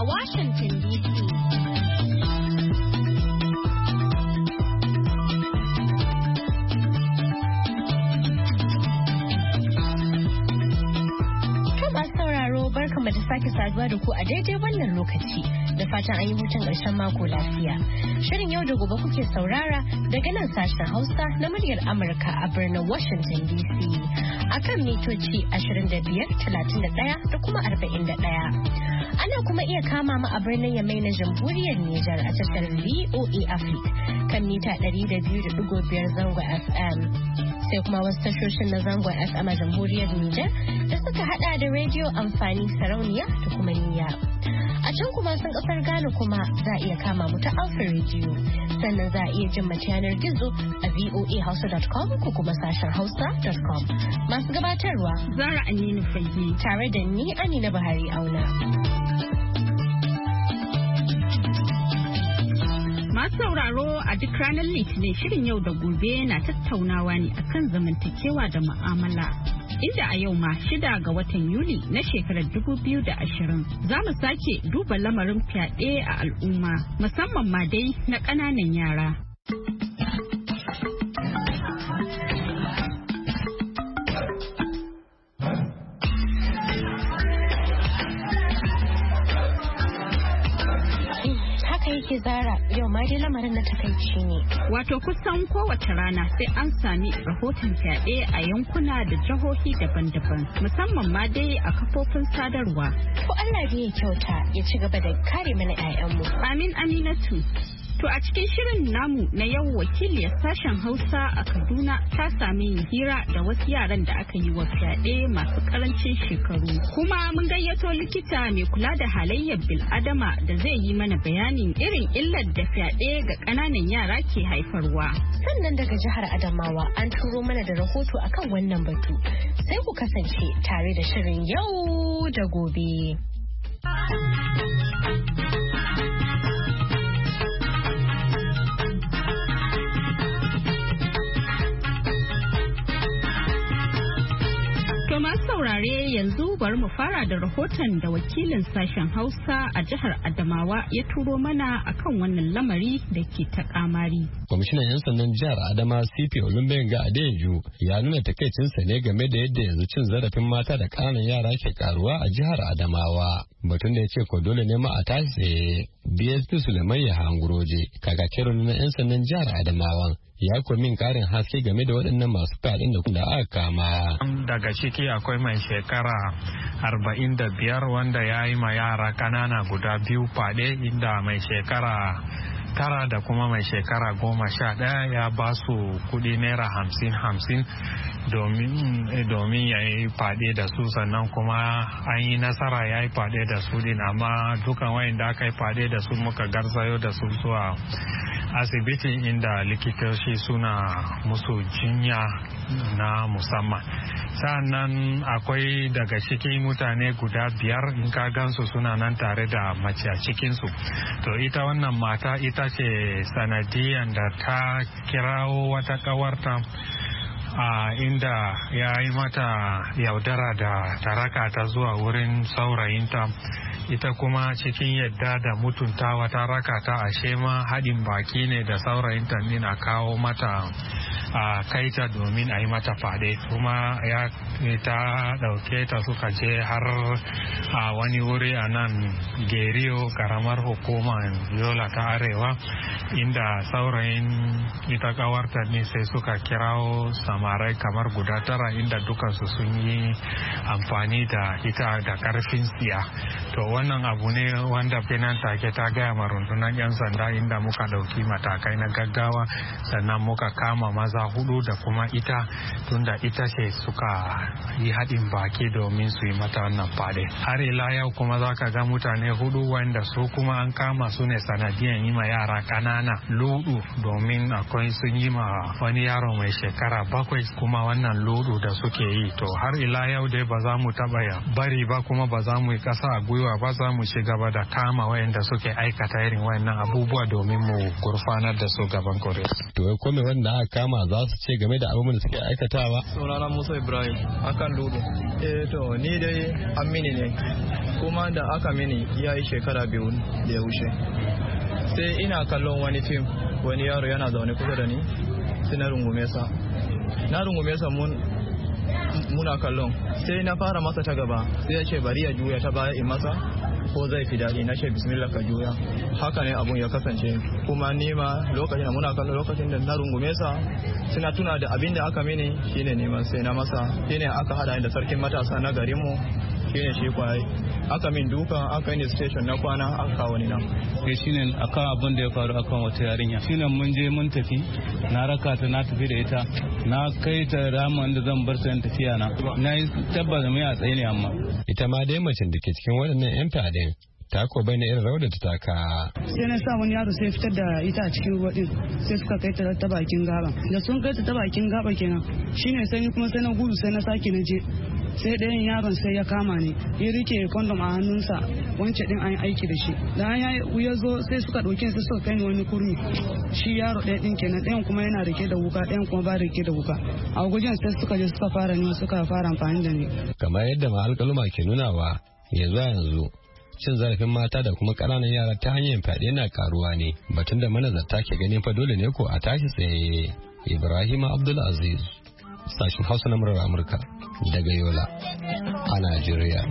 a Washington DC. Barkanmu da sake saduwa da ku a daidai wannan lokaci da fatan an yi hutun ƙarshen mako lafiya. Shirin yau da gobe kuke saurara daga nan sashen Hausa na muryar Amurka a birnin Washington DC akan mitoci 25, 31 da kuma 41. Ana kuma iya kama mu a birnin Yamai na Jamhuriyar Nijar a tashar VOA Africa kan mita 200.5 zangon FM. Sai kuma wasu tashoshin na zangon FM a Jamhuriyar Nijar da suka hada da rediyo amfani sarauniya da kuma niyya. A can kuma sun kasar Ghana kuma za a iya kama mu ta Alpha Radio. Sannan za a iya jin mu yanar gizo a voahausa.com ko kuma sashen hausa.com. Masu gabatarwa Zara Aminu Fage tare da ni Amina Buhari Auna. Masu sauraro a duk ranar Litinin shirin yau da gobe na tattaunawa ne akan zamantakewa da mu'amala. Inda a yau ma 6 ga watan Yuli na shekarar 2020 za mu sake duba lamarin fyaɗe a al'umma musamman ma dai na ƙananan yara. Yake Zara yau ma dai lamarin na takaici ne. Wato kusan kowace rana sai an sami rahoton fyaɗe a yankuna da jihohi daban-daban musamman ma dai a kafofin sadarwa. Ko Allah bai ya kyauta ya ci gaba da kare mana 'ya'yanmu. Amin Aminatu. To a cikin shirin namu na yau wakiliyar sashen Hausa a Kaduna ta sami hira da wasu yaran da aka yi wa fyaɗe masu karancin shekaru. Kuma mun gayyato likita mai kula da halayyar bil'adama da zai yi mana bayanin irin illar da fyaɗe ga ƙananan yara ke haifarwa. Sannan daga jihar Adamawa an turo mana da rahoto akan wannan batu. Sai ku kasance tare da shirin yau da gobe. Masu saurare yanzu bari mu fara da rahoton da wakilin sashen Hausa a jihar Adamawa ya turo mana akan wannan lamari da ke ta kamari. Kwamishinan 'yan sandan jihar Adama CP Olumbenga Adeju ya nuna takaicinsa ne game da yadda yanzu cin zarafin mata da ƙananan yara ke karuwa a jihar Adamawa. Batun da ya ce ko dole ne ma a tashi tsaye. DSP Suleiman Yahanguroje kakakin na 'yan sandan jihar Adamawan ya min karin haske game da waɗannan masu fyaɗen da aka kama. Daga ciki akwai mai shekara 45 wanda ya yi ma yara kanana guda biyu fyaɗe, inda mai shekara 9 da kuma mai shekara 11 ya ba su kuɗi naira 50 domin ya yi fyaɗe da su, sannan kuma an yi nasara ya yi fyaɗe da su din, amma dukan wayan da aka yi fyaɗe da su muka garzayo da su zuwa asibitin inda likitoci suna musu jinya na musamman. Sa'annan akwai daga ciki mutane guda 5 in ka gansu suna nan tare da mace a cikinsu. To ita wannan mata ita ce sanadiyan da ta kirawo wata kawarta inda ya yi mata yaudara da taraka ta zuwa wurin saurayinta. Ita kuma cikin yadda da mutuntawa ta raka ta ashe ma haɗin baki ne da saurayinta din a kawo mata a kaita domin a yi mata fade, kuma ya ta ɗauke ta suka je har a wani wuri a nan Geriyo karamar hukumar Yola ta Arewa, inda saurayin ita kawarta ne sai suka kirawo samarai kamar guda 9 inda dukansu sun yi amfani da ita da karfin tsiya. To wannan abu ne wanda finan take ta gaya ma rundunar 'yan sanda, inda muka ɗauki matakai na gaggawa, sannan muka kama maza 4 da kuma ita, tunda ita ce suka yi haɗin baki domin su yi mata wannan fade. Har ila yau kuma za ka ga mutane 4 wanda su kuma an kama su ne sanadiyan yi ma yara ƙanana ludu, domin akwai sun yi ma wani yaro mai shekara 7 kuma wannan ludu da suke yi. To har ila yau dai ba za mu taɓa bari ba, kuma ba za mu yi ƙasa a gwiwa ba, za mu ci gaba da kama wayanda suke aikata irin wayannan abubuwa domin mu gurfanar da su gaban kore. To kome wanda aka kama za su ce game da abubuwan da suke aikatawa. Sunana Musa Ibrahim akan Ludo. To ni dai amini ne kuma da aka mini ya yi shekara 2 da ya wuce. Sai ina kallon wani fim, wani yaro yana zaune kusa da ni sai na rungume sa muna kallon sai na fara masa ta gaba sai ya ce bari ya juya ta baya in masa ko zai fi daɗi. Na ce bismillah ka juya. Haka ne abun ya kasance kuma nima lokacin da muna kallon lokacin da na rungume sa suna tuna da abin da aka mini shine neman sai na masa shine aka hada da sarkin matasa na garinmu shine shi kwaye aka min duka aka yi station na kwana aka kawo ni nan. Sai shine akan abin da ya faru akan wata yarinya shine mun je mun tafi na raka ta na tafi da ita na kai ta ramin da zan bar ta tafiya na yi tabbata mai a tsaye ne amma ita ma dai macen da ke cikin waɗannan 'yan fyaɗen ta ko bai na irin rawar da ta taka. Sai na sa wani yaro sai fitar da ita a cikin ruwa din sai suka kai ta bakin gaba da sun kai ta bakin gaba kenan shine sai kuma sai na gudu sai na sake na je sai ɗayan yaron sai ya kama ni ya rike kondom a hannunsa wancan din an yi aiki da shi da an ya zo sai suka ɗauke sai suka kai ni wani kurmi shi yaro ɗaya din kenan ɗayan kuma yana rike da wuka ɗayan kuma ba rike da wuka a gujin sai suka je suka fara amfani da ni. Kamar yadda ma alƙaluma ke nunawa yanzu cin zarafin mata da kuma ƙananan yara ta hanyar fyaɗe na karuwa ne batun da manazarta ke ganin fa dole ne ko a tashi tsaye. Ibrahim Abdulaziz sashen Hausa na murar Amurka daga Yola a Najeriya.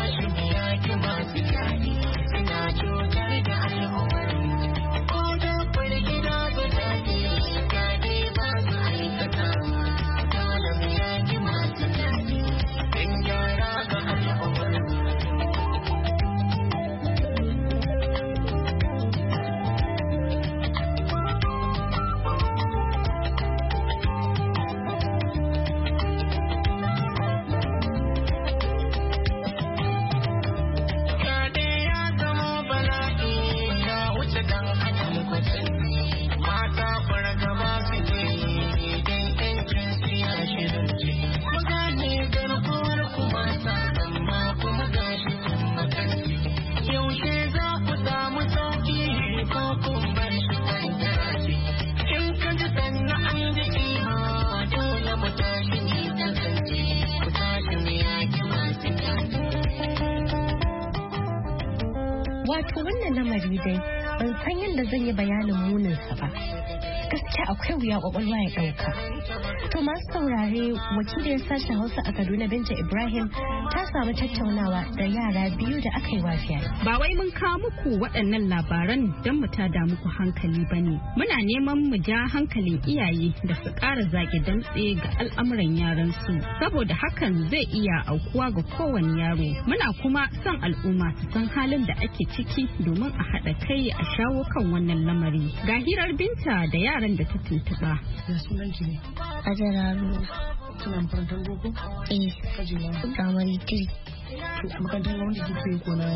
Wato wannan lamari dai ban san yadda zan yi bayanin muninsa ba. Gaskiya akwai wuya kwakwalwa ya ɗauka. To masu saurare wakiliyar sashen Hausa a Kaduna Binta Ibrahim ta samu tattaunawa da yara 2 da aka yi wafiya. Ba wai mun kawo muku waɗannan labaran don mu tada muku hankali ba ne. Muna neman mu ja hankalin iyaye da su ƙara zage dantse ga al'amuran yaransu. Saboda hakan zai iya aukuwa ga kowane yaro. Muna kuma son al'umma su san halin da ake ciki domin a haɗa kai a shawo kan wannan lamari. Ga hirar Binta da yaran da ta tuntuɓa. Ya sunan ki ne? Ajararu. Kina makarantar boko? Kajewa. Primary 3. Makarantar wanda kike ko na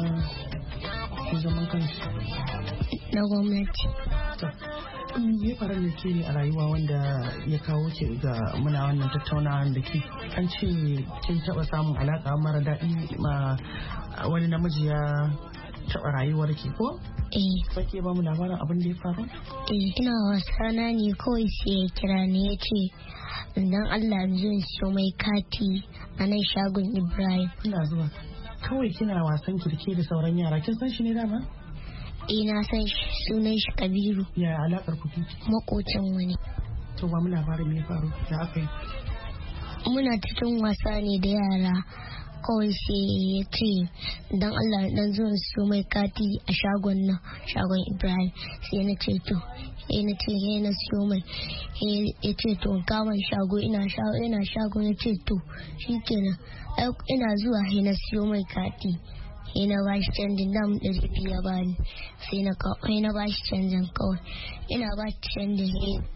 zaman kanki? Na gwamnati. Me faru da ke a rayuwa wanda ya kawo ki ga muna wannan tattaunawa da ke an ce kin taɓa samun alaƙa mara daɗi ma wani namiji ya taɓa rayuwar ki ko? Sake ba mu labarin abin da ya faru? Ina wasa na ne kawai sai ya kira ni ya ce idan Allah zai siyo mai kati a nan shagon Ibrahim. Ina zuwa. Kawai kina wasan kirke da sauran yara kin san shi ne dama? Na san shi sunan shi Kabiru. Ya alakar ku? Makocin wani. To ba mu labarin me ya faru da aka yi? Muna cikin wasa ne da yara. Kawai sai ya ce don Allah dan zuwa siyo mai kati a shagon nan shagon Ibrahim sai na ce to na ce na siyo mai ya ce to kawai shago ina shago na ce to shikenan ina zuwa na siyo mai kati na ba shi canjin dam 200 ya bani sai na ba shi canjin kawai ina ba shi canjin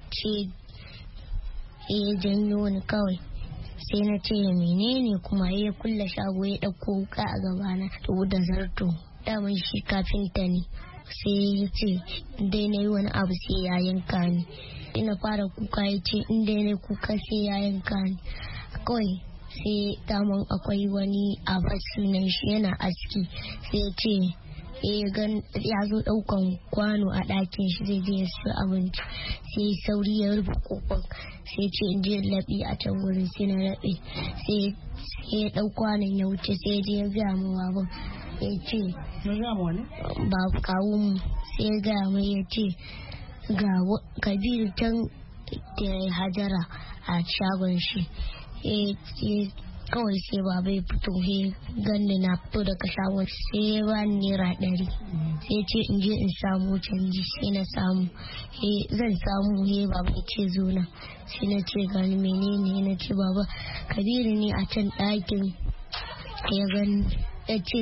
ya janyo ni kawai sai na ce menene kuma ya kulle shago ya ɗauko wuka a gabana to da zarto daman shi kafinta ne sai ya ce dai na yi wani abu sai ya yanka ni ina fara kuka ya ce in dai na kuka sai ya yanka ni kawai sai daman akwai wani abu sunan shi yana aski sai ya ce ya zo daukan kwano a ɗakin shi zai je ya siyo abinci sai sauri ya rufe kofar sai ce in je laɓe a can wurin sai na laɓe sai ya ɗau kwanon ya wuce sai ya je ya gaya mu baban ya ce ba kawo mu sai ya gaya mu ya ce ga Kabiru can da Hajara a shagon shi kawai sai baba ya fito he ganni na fito daga shagon sai ya ba ni naira 100 sai ce in je in samu canji sai na samu zan samu baba ya ce zo na sai na ce gani menene na ce baba Kabiru ne a can ɗakin ya gani ya ce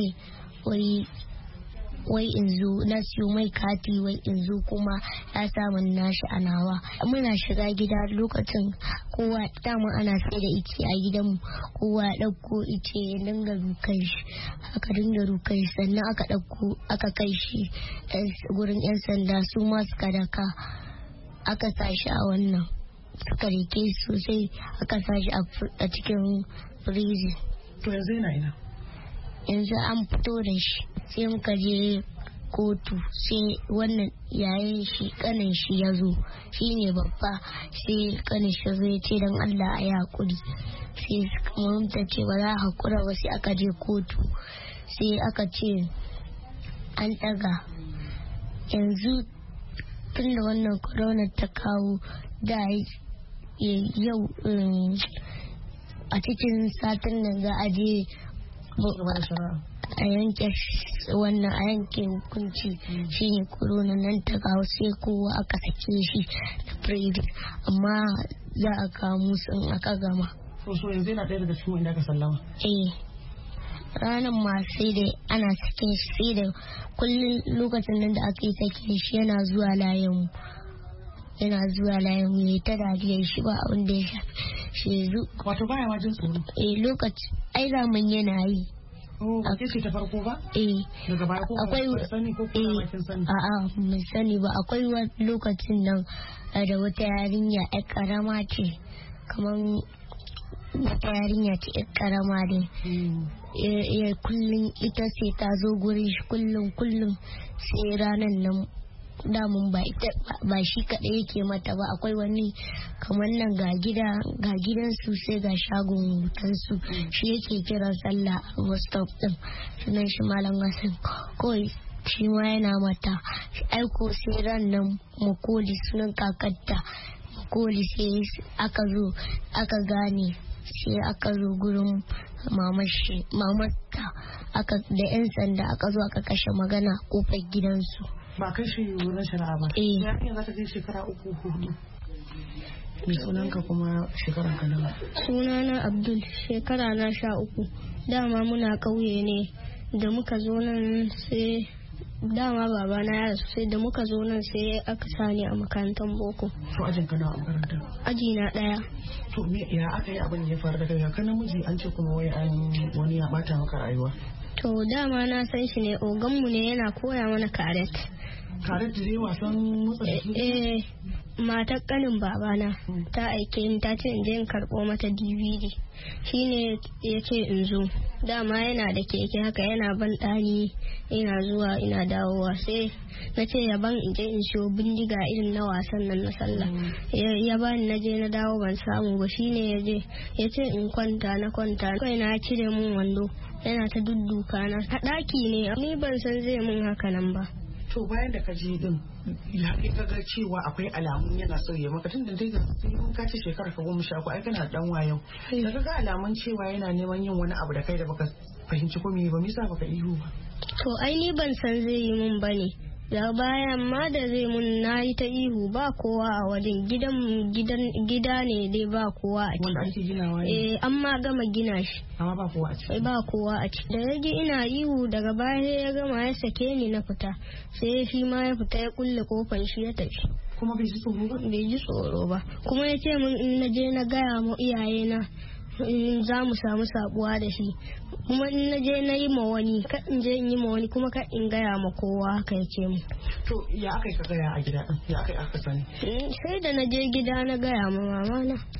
wai in zo na siyo mai kati wai in zo kuma ya samu nashi a nawa. Muna shiga gida lokacin kowa dama ana sai da ice a gidanmu kowa ya ɗauko ice ya dinga dukan shi aka dinga dukan shi sannan aka ɗauko aka kai shi gurin 'yan sanda su ma suka daka aka sa shi a wannan suka rike sosai aka sa shi a cikin prison. To yanzu yana ina? Yanzu an fito da shi sai muka je kotu sai wannan yayin shi kanin shi ya zo shi ne babba sai kanin shi zai ce don Allah a yi hakuri sai mamta ce ba za a hakura ba sai aka je kotu sai aka ce an daga yanzu tun da wannan corona ta kawo da yau a cikin satin nan za a je a yanke wannan a yanke hukunci shine corona nan ta kawo sai kowa aka sake shi da private amma za a kawo musu in aka gama. So yanzu yana ɗaya daga cikin wanda aka sallama? Ranar ma sai da ana sakin shi sai da kullum lokacin nan da aka yi sakin shi yana zuwa layin ya ta dariyar shi ba abin da ya shafi shi. Wato baya wajen tsoro? Lokaci ai zaman yana yi. A ce ta farko ba? Daga baya ko ba sani ko kuma kin sani? A'a mun sani ba akwai lokacin nan da wata yarinya ƴar karama ce kaman wata yarinya ce ƴar karama ne. Kullum ita sai ta zo gurin shi kullum sai ranar nan damun ba shi kaɗai yake mata ba akwai wani kamar nan ga gidan su sai ga shagon wutansu shi yake kiran sallah a bus stop din sunan shi Malam Hassan kawai shi ma yana mata aiko sai ran nan Makoli sunan kakarta Makoli sai aka gane sai aka zo gurin mamata da 'yan sanda aka zo aka kashe magana kofar gidansu. Ba kai shi wurin shari'a ba? Ya kai za ta kai shekara 3-4. Mai sunanka kuma shekaran ka nawa? Sunana Abdul, shekara na 13. Dama muna ƙauye ne da muka zo nan sai dama babana ya rasu sai da muka zo nan sai aka sani a makarantar boko. To ajin ka nawa a makarantar? Aji na 1. To me ya aka yi abin ya faru da kai ka namiji an ce kuma wai wani ya bata maka rayuwa? To dama na san shi ne oganmu ne yana koya mana karet. Karet da zai wasan motsa jiki? Matar kanin babana ta aike ni ta ce in je in karɓo mata DVD shine ya ce in zo dama yana da keke haka yana ban ɗani ina zuwa ina dawowa sai na ce ya ban in je in siyo bindiga irin na wasan nan na sallah ya bani na je na dawo ban samu ba shine ya ce in kwanta na kwanta kai na cire mun wando yana ta dudduka na a ɗaki ne ni ban san zai mun haka nan ba. To bayan da ka je din ya ka ga cewa akwai alamun yana so ya maka tunda dai ka ce shekara ka 13 ai kana dan wayo da ka ga alamun cewa yana neman yin wani abu da kai da baka fahimci ko me ba misa baka ihu ba. To ai ni ban san zai yi mun bane da bayan ma da zai mun nayi ta ihu ba kowa a wajen gida ne dai ba kowa a ciki wanda ake ginawa ne amma gama gina shi amma ba kowa a ciki ba kowa a ciki da yaji ina ihu daga baya ya gama ya sake ni na fita sai shi ma ya fita ya kulle kofar shi ya tafi kuma bai ji tsoro ba kuma ya ce min in na je na gaya ma iyaye na za mu samu sabuwa da shi kuma in na je na yi ma wani ka in je in yi ma wani kuma ka in gaya ma kowa haka ya ce mu. To ya aka ka gaya a gida ya aka sani? Sai da na je gida na gaya ma mama na.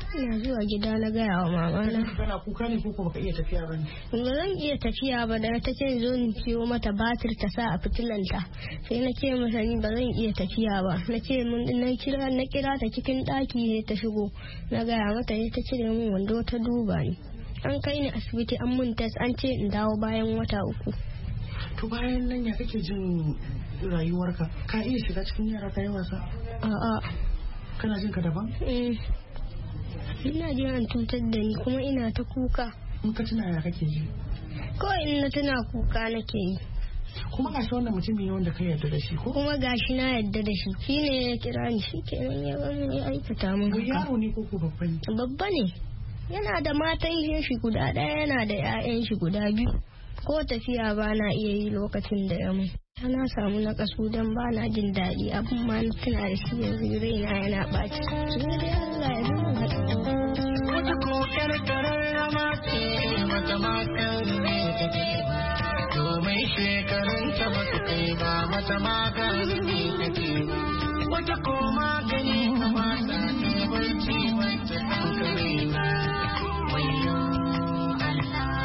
ina zuwa gida na gaya wa mama na. Kana kuka ne ko baka iya tafiya ba ne? Ba zan iya tafiya ba da ta ce zo ni siyo mata batir ta sa a fitilanta. Sai na ce masa ni ba zan iya tafiya ba. Na ce na kira ta cikin ɗaki ta shigo. Na gaya mata ta cire min wando ta duba ni. An kai ni asibiti an mun test an ce in dawo bayan wata 3. To bayan nan ya kake jin rayuwarka? Ka iya shiga cikin yara ka yi wasa? A'a. Kana jin ka daban? Ina jin an cutar da ni kuma ina ta kuka. In ka tuna ya kake ji? Kawai in na tuna kuka nake yi. Kuma gashi wannan mutum ne wanda ka yarda da shi ko? Kuma gashi na yarda da shi. Shi ne ya kira ni shi kenan ya aikata min haka. Yaro ne ko babba ne? Babba ne. Yana da matan shi guda ɗaya yana da 'ya'yan shi guda 2. Ko tafiya ba na iya yi lokacin da ya mun. Na samu na kasu don ba na jin daɗi abin ma na tuna da shi yanzu raina yana ɓaci. Tun dai Allah ya nuna haɗu. Wata kokar kararrama ce wata makar ne ta ce ba. Domin shekarun ta ba su kai ba wata makar ne ta ce ba. Wata ko magani ta mata ce barci wata hankali ba. Wayo Allah.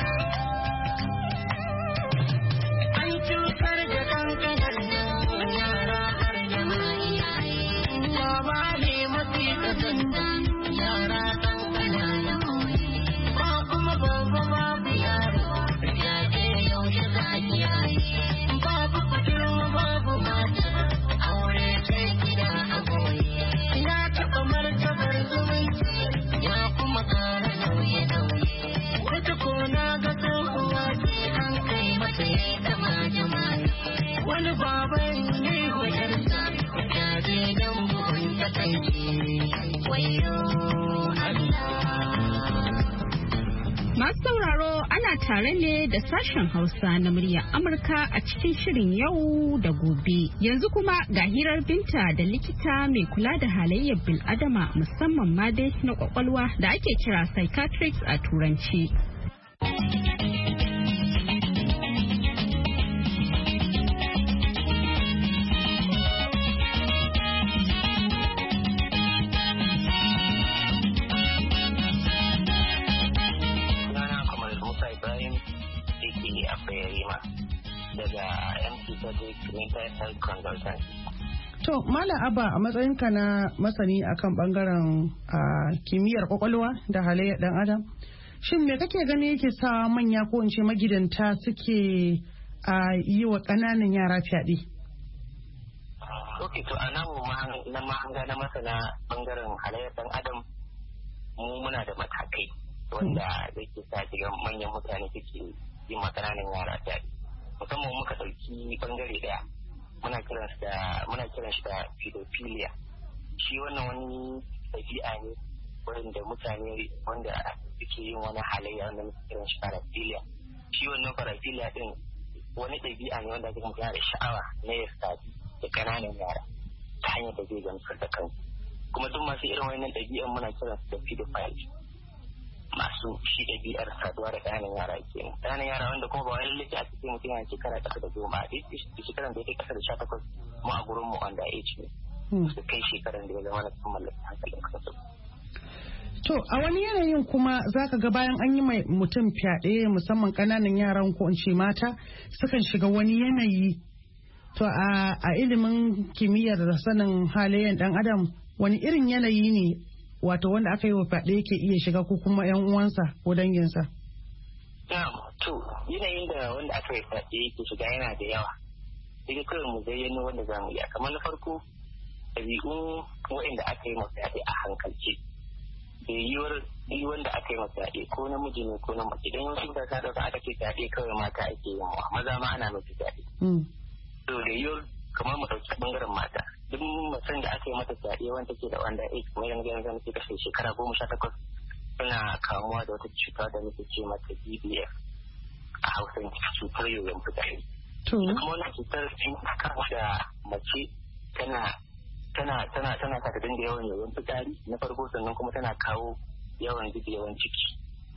An cutar da kankanar yara har jama'i. Baba ne mafi kasanta yara kankana na ba kuma babba babu yaro ya ce yaushe za ki yayi. Babu budurwa babu mata aure sai gida a goyi. Ya taɓa martabar zumunci ya kuma kara nauye-nauye. Wata ko na ga tsohuwa ce an kai mata ya dama jama'i. Wani baban ne wayarsa ya je don buhun takaici. Wayo Masu sauraro ana tare ne da sashen Hausa na muryar Amurka a cikin shirin yau da gobe. Yanzu kuma ga hirar Binta da likita mai kula da halayyar bil'adama musamman ma dai na kwakwalwa da ake kira psychiatrics a turanci. daga MC Project Mental Health Consultant. To, Malam Abba a matsayinka na masani akan bangaren kimiyyar kwakwalwa da halayyar dan Adam, shin me kake gani yake sa manya ko in ce magidanta suke yi wa ƙananan yara fyaɗe? Ok, to a namu na mahanga na masana bangaren halayyar dan Adam, mu muna da matakai wanda zai sa shiga manyan mutane suke yin ma ƙananan yara fyaɗe. Musamman muka ɗauki bangare ɗaya muna kiran shi da pedophilia. Shi wannan wani ɗabi'a ne wanda mutane wanda suke yin wani halayya wanda muka kiran shi paraphilia. Shi wannan paraphilia din wani ɗabi'a ne wanda mutum yana da sha'awa na ya sadu da ƙananan yara ta hanyar da zai gamsar da kansu. Kuma duk masu irin wannan ɗabi'an muna kiran su da pedophile. Masu shi ɗabi'ar saduwa da ƙananan yara kenan. Ƙananan yara wanda kuma ba wani lalace a cikin mutum yana shekara ƙasa da 10 a shekaran da ya kai ƙasa da 18 mu a gurin mu wanda age ne. Su kai shekaran da ya zama na sun mallaki hankalin kansu. To a wani yanayin kuma zaka ga bayan an yi mai mutum fyaɗe musamman ƙananan yaran ko in ce mata sukan shiga wani yanayi. To a ilimin kimiyyar da sanin halayen ɗan adam wani irin yanayi ne wato wanda aka yi wa fyaɗe yake iya shiga ko kuma yan uwansa ko danginsa? To yanayin da wanda aka yi fyaɗe yake shiga yana da yawa. Sai kawai mu zayyano wanda za mu yi. Kamar na farko ɗabi'un waɗanda aka yi fyaɗe a hankalce. Da yi wanda aka yi fyaɗe ko namiji ne ko na mace. Idan wasu da ka ɗauka aka ce fyaɗe kawai mata ake yi maza ma ana mace fyaɗe. To da yiwuwar kamar mu ɗauki ɓangaren mata. Duk mutum da aka yi mata fyaɗe wanda take da wanda age kamar yanzu zan ce kashe shekara 18 suna kamuwa da wata cuta da muke ce mata BBF a Hausa cutar yoyon fitsari. Kuma wannan cutar sun kama da mace tana sa ta dinga yawan yoyon fitsari na farko sannan kuma tana kawo yawan zubewan ciki.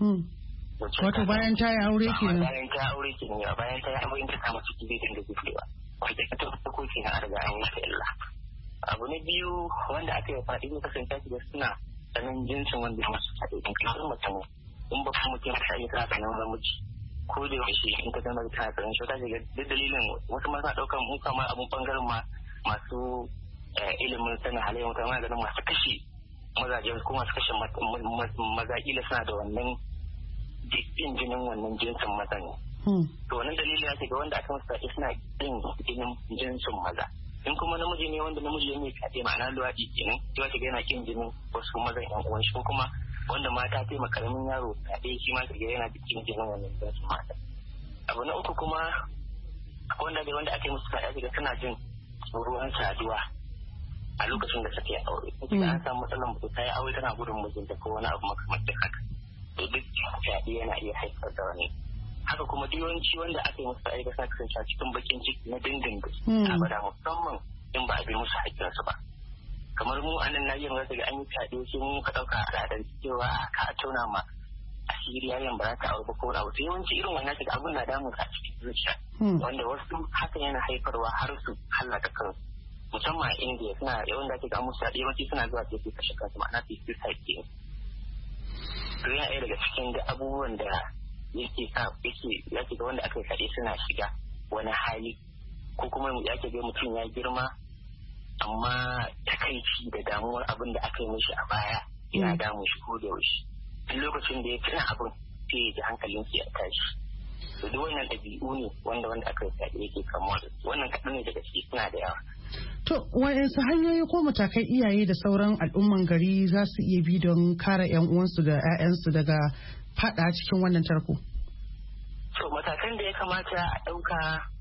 Wato bayan ta yi aure kenan. Bayan ta yi aure kenan bayan ta yi aure ta kama ciki zai dinga zubewa. Wanda ita ta farko kenan a riga an yi ta illa. Abu na biyu wanda aka yi faɗi ne kasance da suna tsanan jinsin wanda ya masu fyaɗe in kamar mutum in ba kuma mutum ya yi tana tsanan namiji ko da yaushe in ka zama tana tsanan shi ta shiga duk dalilin wasu masu ɗaukar mu kama abun bangaren masu ilimin sanin halayyar mutane ma ganin masu kashe mazaje ko masu kashe maza kila suna da wannan jikin jinin wannan jinsin maza ne. To wannan dalilin ya ce ga wanda aka masu fyaɗe suna jinin jinsin maza. In kuma namiji ne wanda namiji ne fyaɗe ma'ana luwaɗi kenan sai wata ga yana kin jinin wasu mazan yan uwan shi ko kuma wanda mata taimaka karamin yaro fyaɗe shi ma ga yana kin jinin wannan jinsin mata. Abu na uku kuma wanda aka yi musu fyaɗe ga suna jin ruwan saduwa a lokacin da suke aure. Idan an samu matsalar mutum ta yi aure tana gudun mijinta ko wani abu makamancin haka. To duk fyaɗe yana iya haifar da wani. Haka kuma yawanci wanda aka yi musu fyaɗe sa kasance a cikin bakin ciki na dindindin abada musamman in ba a bi musu haƙƙinsu ba. Kamar mu anan na yin wasu ga an yi fyaɗe sai mun ka ɗauka al'adar cewa ka tona ma asiri yayin ba za ta aure ba ko abu. To yawanci irin wannan shiga abun na damun a cikin zuciya. Wanda wasu hakan yana haifarwa har su hallaka kansu. Musamman a Indiya suna yawan da ake ga musu fyaɗe yawanci suna zuwa sai su kashe kansu ma'ana su yi suicide ke. To yana ɗaya daga cikin da abubuwan da yake ga wanda aka yi kaɗe suna shiga wani hali ko kuma yake ga mutum ya girma amma takaici da damuwar abin da aka yi mishi a baya yana damun shi ko da yaushe duk lokacin da ya tuna abin sai ya ji hankalin shi ya tashi to duk wannan ɗabi'u ne wanda aka yi kaɗe yake kamuwa da su wannan kaɗan ne daga ciki suna da yawa. To waɗansu hanyoyi ko matakai iyaye da sauran al'umman gari za su iya bi don kare 'yan uwansu da 'ya'yansu daga fada cikin wannan tarko? To matakan da ya kamata a ɗauka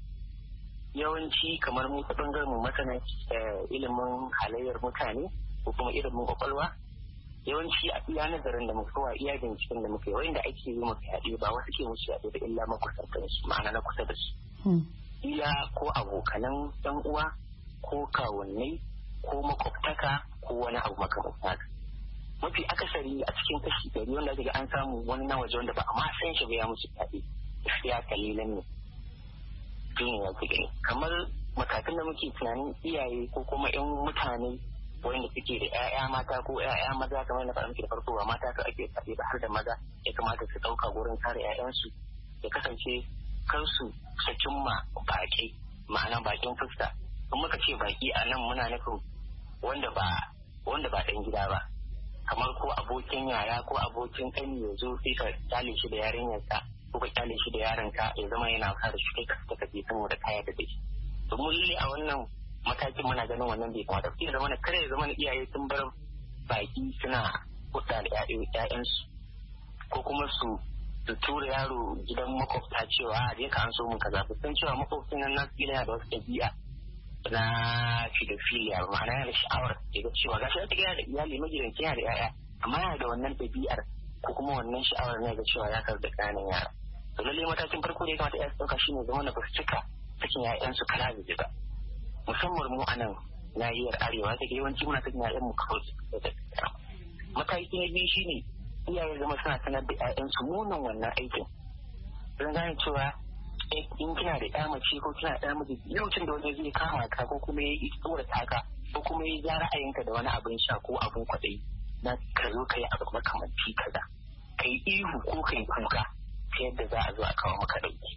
yawanci kamar mu ta ɓangaren mu masana ilimin halayyar mutane ko kuma ilimin kwakwalwa yawanci a iya nazarin da muka wa iya binciken da muka yi wanda ake yi maka yaɗe ba wasu ke musu yaɗe da illa makusantar su ma'ana na kusa da su. Iya ko abokanan ɗan uwa ko kawunnai ko makwabtaka ko wani abu makamancin haka. Mafi akasari a cikin kashi 100 wanda ake an samu wani na waje wanda ba a ma san shi ba ya musu fyaɗe gaskiya kalilan ne duniya ku gani kamar matakan da muke tunanin iyaye ko kuma yan mutane wanda suke da 'ya'ya mata ko 'ya'ya maza kamar na faɗa muke da farko ba mata ka ake fyaɗe ba har da maza ya kamata su ɗauka gurin kare 'ya'yansu ya kasance kansu su cimma baƙi ma'ana baƙin fuska in muka ce baƙi a nan muna nufin wanda ba ɗan gida ba kamar ko abokin yaya ko abokin ƙani ya zo sai ka kyale shi da yarinyarsa ko ka kyale shi da yaronka ya zama yana wasa da shi kai ka tafi kan da kaya da dai to mu lalle a wannan matakin muna ganin wannan bai kamata sai da mana kare ya zama iyaye sun bar baki suna hudda da ƴaƴansu ko kuma su tura yaro gidan makwabta cewa a je ka an so mun kaza san cewa makwabcin nan nasu yana da wasu ɗabi'a na pedophilia ma'ana yana da sha'awar ya ga cewa gashi ya yana da iyali magidanci yana da 'ya'ya amma yana da wannan ɗabi'ar ko kuma wannan sha'awar ne ga cewa ya karɓi ƙananan yara to lalle matakin farko da ya kamata ya ɗauka shine zama na ba su cika sakin 'ya'yansu kala da ba musamman mu a nan nahiyar arewa ta yawanci muna sakin 'ya'yanmu kawai da mataki na biyu shine iyaye zama suna sanar da 'ya'yansu munin wannan aikin don gane cewa in kina da ƴa mace ko kina da miji lokacin da wani zai kama ka ko kuma ya yi tsora taka ko kuma ya ja ra'ayinka da wani abin sha ko abin kwaɗayi na ka zo ka yi abu makamanci kaza ka yi ihu ko ka yi kuka ta yadda za a zo a kawo maka ɗauki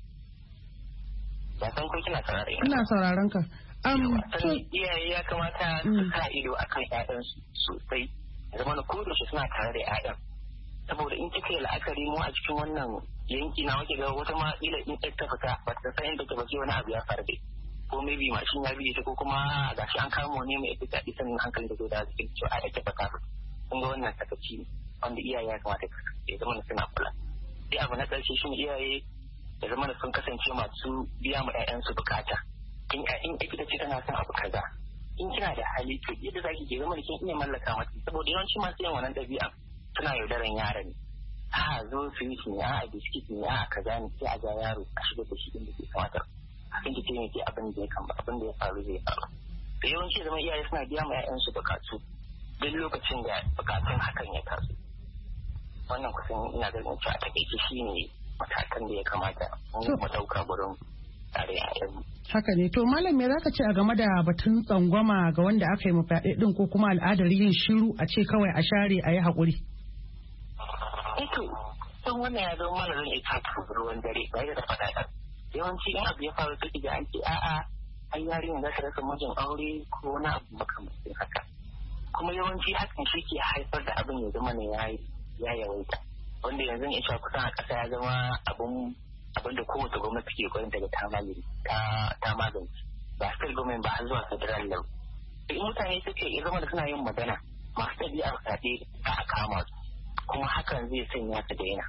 ba san ko kina sauraron ina sauraron ka sannan iyaye ya kamata su sa ido akan ƴaƴansu sosai zama na kodayaushe suna tare da ƴaƴan saboda in kika yi la'akari mu a cikin wannan yanki na wake ga wata ma ila in ta fita ba ta san inda ta bace wani abu ya faru dai ko maybe mashin ya biye ta ko kuma gashi an kamo ne mai ita ta sanin hankali da zo da cikin cewa ai ta fita kun ga wannan sakaci ne wanda iyaye ya kamata ya zama suna kula sai abu na ƙarshe shi iyaye ya zama sun kasance masu biya ma 'ya'yansu bukata in ita ce tana son abu kaza in kina da hali to yadda zaki ke zama da kin iya mallaka mata saboda yawanci masu yin wannan ɗabi'a suna yaudaran yaran ne a zo su yi shi ne a biskit ne a kaza ne sai a ga yaro a shiga da shi inda ke kamata abin da ke ke abin da ya kama abin da ya faru zai faru da yawanci zama iyaye suna biya ma 'ya'yansu bukatu duk lokacin da bukatun hakan ya taso wannan kusan ina ganin cewa a takaice shi ne matakan da ya kamata mu ɗauka gurin tare a yanzu. Haka ne, to malam me zaka ce a game da batun tsangwama ga wanda aka yi mafaɗe din ko kuma al'adar yin shiru a ce kawai a share a yi haƙuri? Ito, sun wannan ya zama mana zan ita ta ruwan dare ba da faɗaɗa. Yawanci in abu ya faru ta ga an ce a'a ai yarinya za ta rasa mijin aure ko wani abu makamancin haka. Kuma yawanci hakan shi ke haifar da abin ya zama ne ya yawaita. Wanda yanzu in sha kusan a ƙasa ya zama abin da kowace gwamnati ke kwanin daga ta magance ba state government ba har zuwa federal level. In mutane suke ya zama da suna yin magana masu ɗabi'ar kaɗe a kama su kuma hakan zai sanya su daina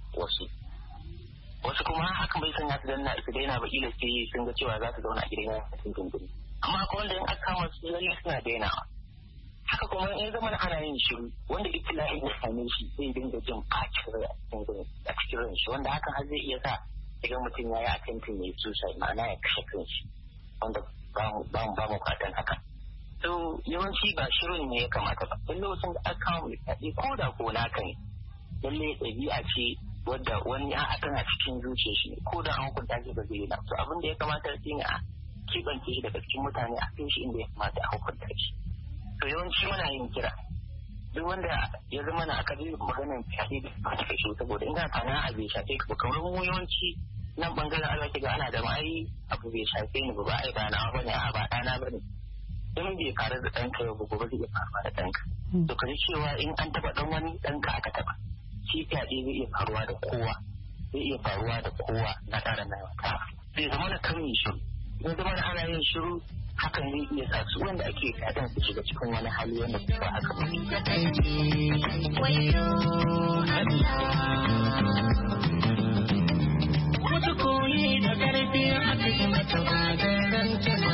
wasu kuma hakan bai sanya su daina ba ila sai sun ga cewa za su zauna a gidan yana cikin gundumi amma ko wanda in aka kama su lalle suna dainawa. Haka kuma in zama ana yin shiru wanda ibtila'i ya same shi zai dinga jin bacin rai a cikin ran shi wanda hakan har zai iya sa idan mutum ya yi attempting mai suicide ma'ana ya kashe kanshi wanda ba mu fatan haka. To yawanci ba shirin ne ya kamata ba don lokacin da aka kawo mai ko da ko naka ne lalle ɗabi'a ce wadda wani a tana cikin zuciya shi ko da an hukunta shi ba zai yi na to abin da ya kamata shi ne a kibance shi daga cikin mutane a kai shi inda ya kamata a hukunta shi. To yawanci muna yin kira duk wanda ya zama na aka ji maganar fyaɗe da ba ta kashe saboda in ka kana a bai shafe ka ba kamar mu yawanci nan bangaren Allah ke ga ana da ma'ai abu bai shafe ni ba ai ba na bane a ba ɗana bane in bai faru da ɗanka yau gobe zai iya faruwa da ɗanka. To ka ji cewa in an taɓa ɗan wani ɗanka aka taɓa shi fyaɗe zai iya faruwa da kowa na ƙara na wata zai zama na kan yi shiru zai zama na ana yin shiru hakan zai iya sa su wanda ake fyaɗen su shiga cikin wani hali wanda ba haka ba. Wata koyi da ƙarfi aka yi mata ba da ranta ba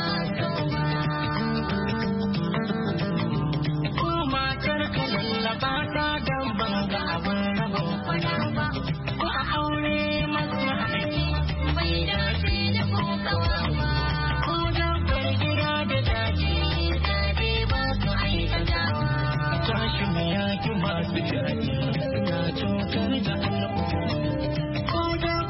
ko matar ka lallaba ta dan banga abin rabon kwana ba ko a aure masu haɗari bai dace da kokawa ba ko dabbar gida da daji zabe ba su aikatawa tashi mai yaki masu jaji suna cutar da al'umma.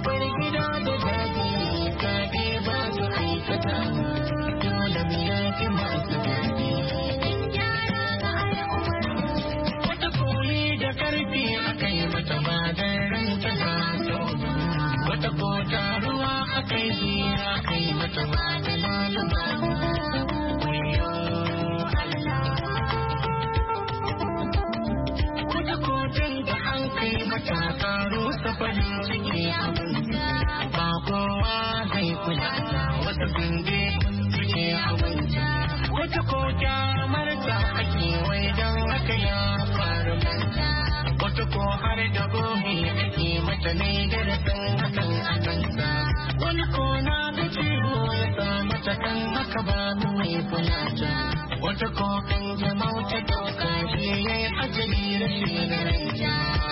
Wata ko kyamar ta ake wai don haka ya faru manta wata ko har da gobe ake mata ne da rasin hakan a kansa wani ko na ga ciwo ya sa mata kan haka babu mai kula ta wata ko kan zama wata doka shi ya yi ajali rashin ranta.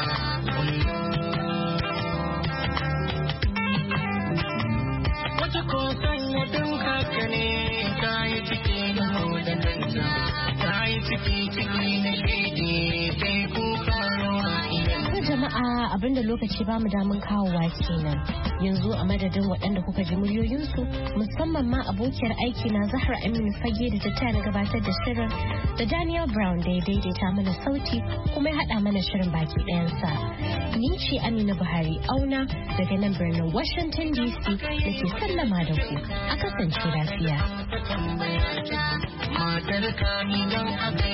Wata ko sanya don haka ne ta yi ciki da da kanta ta yi ciki na shege sai kuka rawa idan. Jama'a abinda lokaci ba mu damun kawowa kenan yanzu a madadin waɗanda kuka ji muryoyinsu musamman ma abokiyar aiki na Zahra Aminu Fage da ta na gabatar da shirin da Daniel Brown da ya daidaita mana sauti kuma ya haɗa mana shirin baki ɗayansa. Ni ce Amina Buhari Auna daga nan birnin Washington DC da ke sallama da ku a kasance lafiya. Matar ka ni don